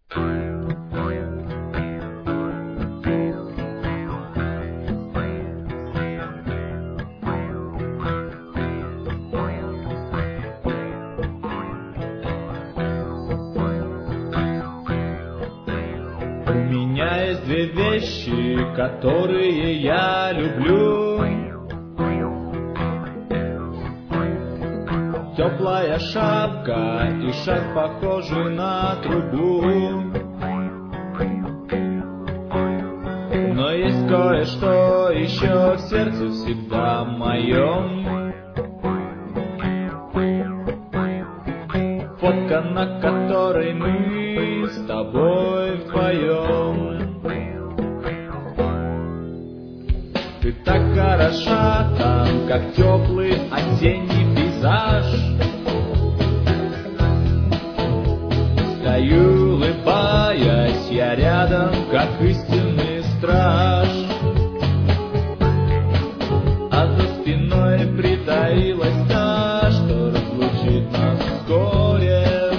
У меня есть две вещи, которые я люблю. Теплая шапка и шаг, похожий на трубу. Но есть кое-что еще в сердце всегда моем. Фотка, на которой мы с тобой вдвоем. Ты так хороша там, как теплый осенний пейзаж. Стою, улыбаясь, я рядом, как истинный страж. А за спиной притаилась та, что разлучит нас вскоре.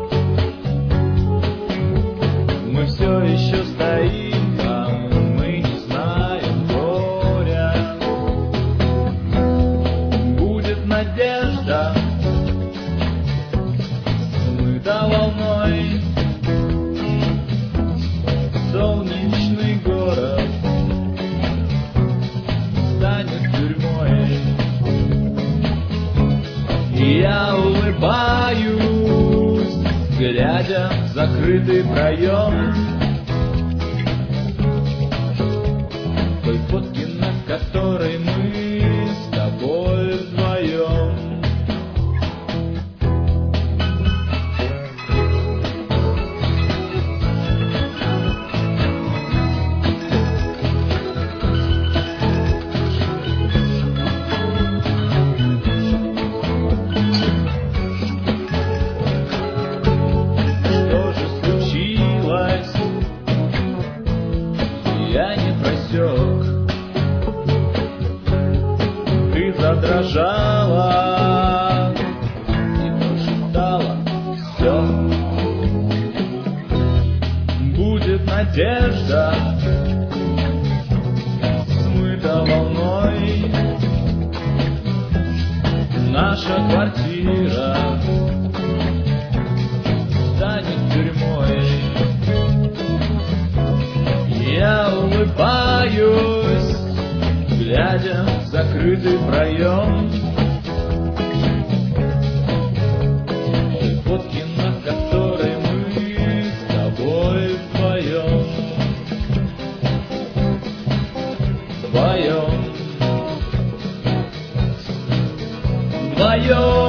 Мы все еще стоим там, мы не знаем горя. Будет надежда, смыта волной. Солнечный город станет тюрьмой. И я улыбаюсь, глядя в закрытый проем той фотки, на которой мы с тобой вдвоем. Что же случилось? Я не просек. Ты задрожала и прошептала: все. Будет надежда, смыта волной. Наша квартира станет тюрьмой. Я улыбаюсь, глядя в закрытый проем той фотки, на которой мы с тобой вдвоем. Вдвоем. Вдвоем.